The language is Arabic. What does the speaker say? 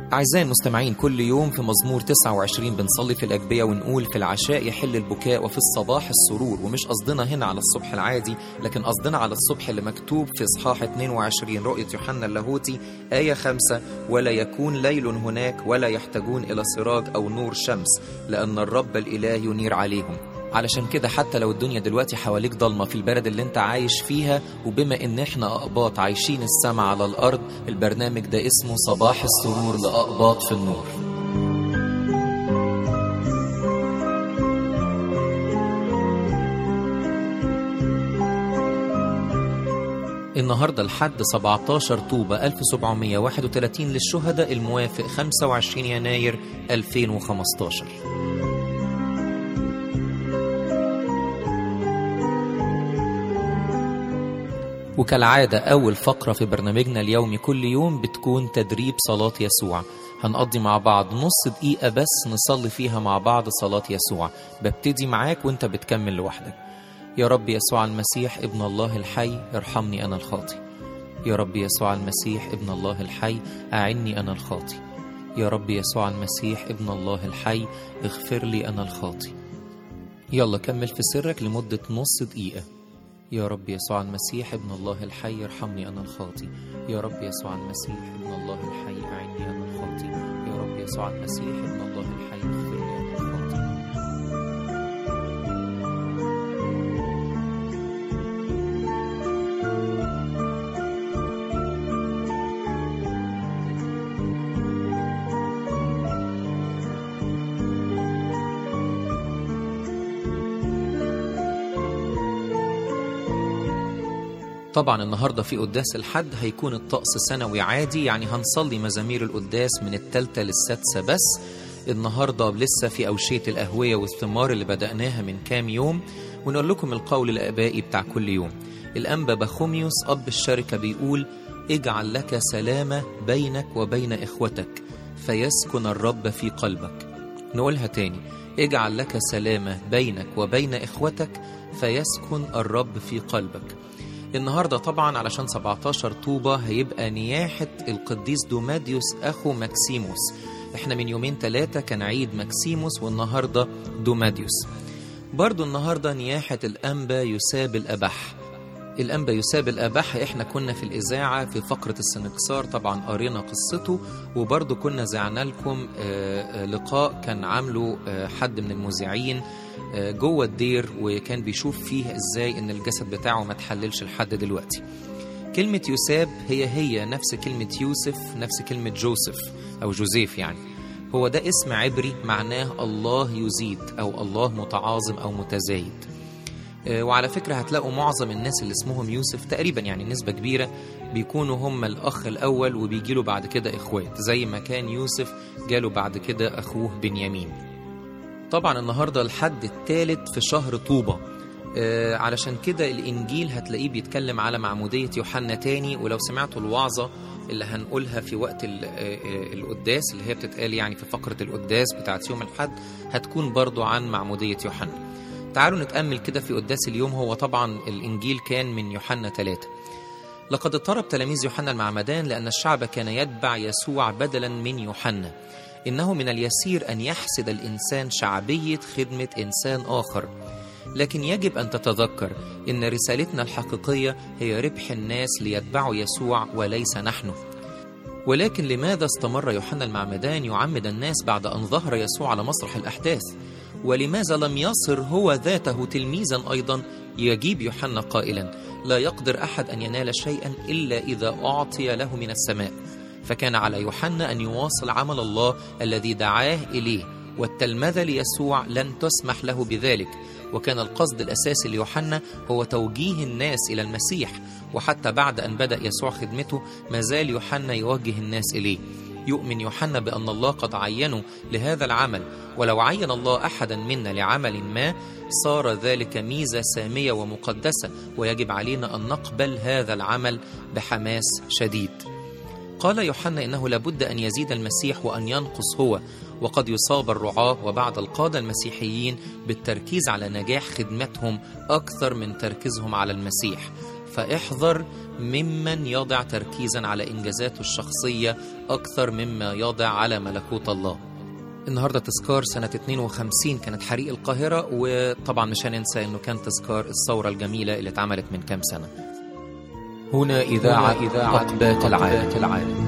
أعزائي المستمعين، كل يوم في مزمور 29 بنصلي في الأجبية ونقول في العشاء يحل البكاء وفي الصباح السرور. ومش قصدنا هنا على الصبح العادي، لكن قصدنا على الصبح اللي مكتوب في إصحاح 22 رؤية يوحنا اللاهوتي آية 5: ولا يكون ليل هناك ولا يحتاجون إلى سراج أو نور شمس، لأن الرب الإله ينير عليهم. علشان كده حتى لو الدنيا دلوقتي حواليك ضلمة في البلد اللي انت عايش فيها، وبما ان احنا أقباط عايشين السماء على الأرض، البرنامج ده اسمه صباح السرور لأقباط في النور. النهاردة الحد 17 طوبة 1731 للشهداء، الموافق 25 يناير 2015. وكالعادة أول فقرة في برنامجنا اليومي كل يوم بتكون تدريب صلاة يسوع. هنقضي مع بعض نص دقيقة بس نصلي فيها مع بعض صلاة يسوع. ببتدي معاك وانت بتكمل لوحدك. يا رب يسوع المسيح ابن الله الحي، ارحمني أنا الخاطي. يا رب يسوع المسيح ابن الله الحي، أعني أنا الخاطي. يا رب يسوع المسيح ابن الله الحي، اغفر لي أنا الخاطي. يلا كمل في سرك لمدة نص دقيقة. يا رب يسوع المسيح ابن الله الحي، ارحمني أنا الخاطي. يا رب يسوع المسيح ابن الله الحي، أعني أنا الخاطي. يا رب يسوع المسيح ابن الله الحي، اغفر لي أنا الخاطي. طبعا النهاردة في قداس الحد هيكون الطقس سنوي عادي، يعني هنصلي مزامير القداس من 3 ل6 بس. النهاردة لسه في أوشية الأهوية والثمار اللي بدأناها من كام يوم، ونقول لكم القول الآبائي بتاع كل يوم. الأنبا بخوميوس أب الشركة بيقول: اجعل لك سلامة بينك وبين إخوتك فيسكن الرب في قلبك. نقولها تاني: اجعل لك سلامة بينك وبين إخوتك فيسكن الرب في قلبك. النهاردة طبعا علشان 17 طوبة هيبقى نياحة القديس دوماديوس أخو ماكسيموس. احنا من 2-3 كان عيد ماكسيموس، والنهاردة دوماديوس. برضو النهاردة نياحة الأنبا يساب الأبح. الأنبا يساب الأبح احنا كنا في الإذاعة في فقرة السنكسار طبعا قرينا قصته، وبرضو كنا زعنا لكم لقاء كان عامله حد من المذيعين جوه الدير، وكان بيشوف فيه ازاي ان الجسد بتاعه ما تحللش لحد دلوقتي. كلمة يساب هي نفس كلمة يوسف، نفس كلمة جوزيف او جوزيف، يعني هو ده اسم عبري معناه الله يزيد او الله متعاظم او متزايد. وعلى فكرة هتلاقوا معظم الناس اللي اسمهم يوسف تقريبا، يعني نسبة كبيرة بيكونوا هم الأخ الأول وبيجيله بعد كده إخوات، زي ما كان يوسف جاله بعد كده أخوه بنيامين. طبعا النهاردة الحد الثالث في شهر طوبة، علشان كده الإنجيل هتلاقيه بيتكلم على معمودية يوحنا تاني. ولو سمعتوا الوعظة اللي هنقولها في وقت القداس اللي هي بتتقال يعني في فقرة القداس بتاعت يوم الحد، هتكون برضو عن معمودية يوحنا. تعالوا نتأمل كده في قداس اليوم. هو طبعا الإنجيل كان من يوحنا 3. لقد اضطرب تلاميذ يوحنا المعمدان لأن الشعب كان يتبع يسوع بدلا من يوحنا. إنه من اليسير أن يحسد الإنسان شعبية خدمة إنسان آخر، لكن يجب أن تتذكر إن رسالتنا الحقيقية هي ربح الناس ليتبعوا يسوع وليس نحن. ولكن لماذا استمر يوحنا المعمدان يعمد الناس بعد أن ظهر يسوع على مسرح الأحداث؟ ولماذا لم يصر هو ذاته تلميذا أيضا؟ يجيب يوحنا قائلا: لا يقدر أحد أن ينال شيئا إلا إذا أعطي له من السماء. فكان على يوحنا أن يواصل عمل الله الذي دعاه إليه، والتلمذة ليسوع لن تسمح له بذلك. وكان القصد الأساسي ليوحنا هو توجيه الناس إلى المسيح، وحتى بعد أن بدأ يسوع خدمته ما زال يوحنا يوجه الناس إليه. يؤمن يوحنا بأن الله قد عينه لهذا العمل، ولو عين الله أحدا منا لعمل ما صار ذلك ميزة سامية ومقدسة، ويجب علينا أن نقبل هذا العمل بحماس شديد. قال يوحنا إنه لابد أن يزيد المسيح وأن ينقص هو، وقد يصاب الرعاة وبعض القادة المسيحيين بالتركيز على نجاح خدمتهم أكثر من تركيزهم على المسيح، فاحذر ممن يضع تركيزا على إنجازاته الشخصية أكثر مما يضع على ملكوت الله. النهاردة تذكار سنة 52 كانت حريق القاهرة، وطبعا مش هننسى أنه كان تذكار الثورة الجميلة اللي اتعملت من كام سنة. هنا إذاعة أقبات العالم.